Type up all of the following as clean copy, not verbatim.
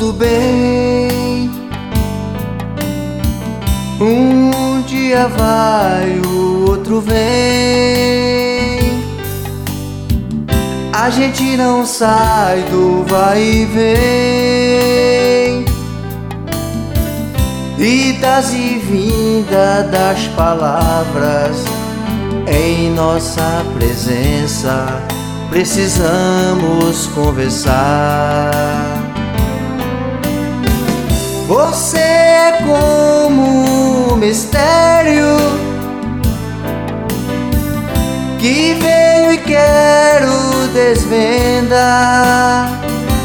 tudo bem. Um dia vai, o outro vem. A gente não sai do vai e vem. Idas e vindas das palavras em nossa presença, precisamos conversar. Você é como um mistério que veio e quero desvendar.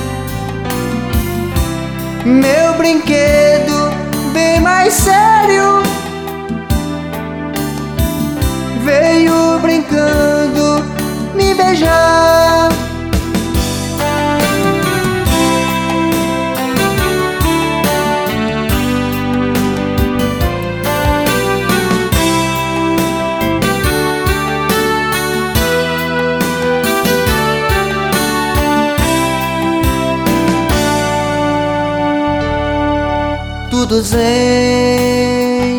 Meu brinquedo bem mais sério veio brincando me beijar. Tudo zen,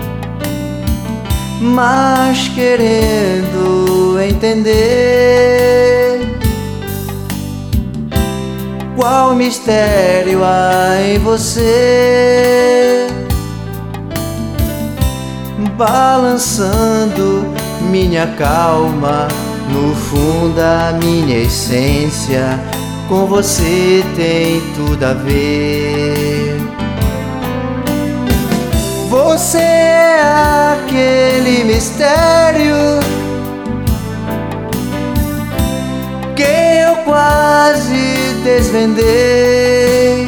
mas querendo entender qual mistério há em você, balançando minha calma, no fundo a minha essência com você tem tudo a ver. Você é aquele mistério que eu quase desvendei.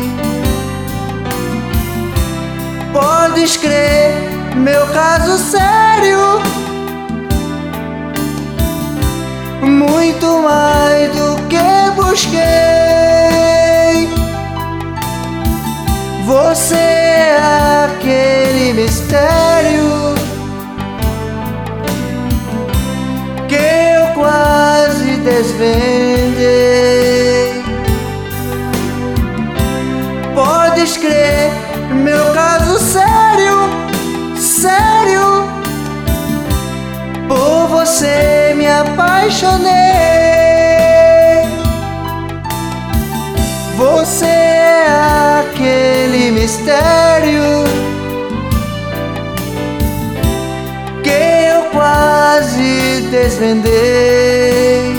Podes crer, meu caso sério, muito mais do que busquei. Você é aquele mistério que eu quase desvendei. Podes crer, meu caso sério, sério, por você me apaixonei. Você é aquele mistério que eu quase desvendei.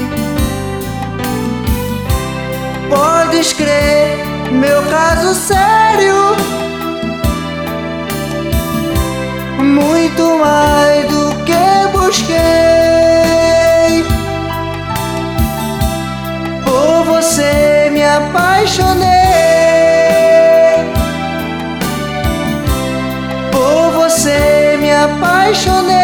Podes crer, meu caso sério, muito mais do que busquei. Por você me apaixonei. Por você me apaixonei.